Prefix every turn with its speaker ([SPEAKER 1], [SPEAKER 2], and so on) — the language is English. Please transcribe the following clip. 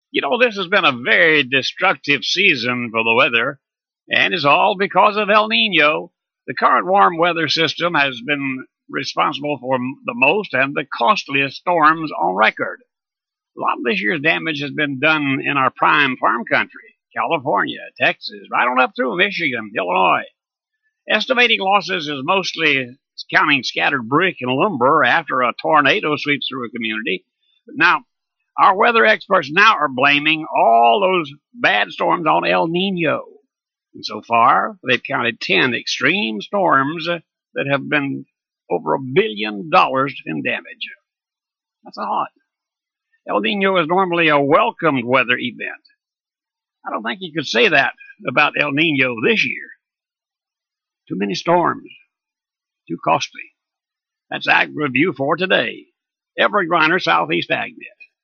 [SPEAKER 1] This has been a very destructive season for the weather, and it's all because of El Nino. The current warm weather system has been responsible for the most and the costliest storms on record. A lot of this year's damage has been done in our prime farm country, California, Texas, right on up through Michigan, Illinois. Estimating losses is mostly counting scattered brick and lumber after a tornado sweeps through a community. But now, our weather experts now are blaming all those bad storms on El Nino. And so far, they've counted 10 extreme storms that have been over $1 billion in damage. That's a lot. El Nino is normally a welcomed weather event. I don't think you could say that about El Nino this year. Too many storms. Too costly. That's Ag Review for today. Everett Griner, Southeast AgNet.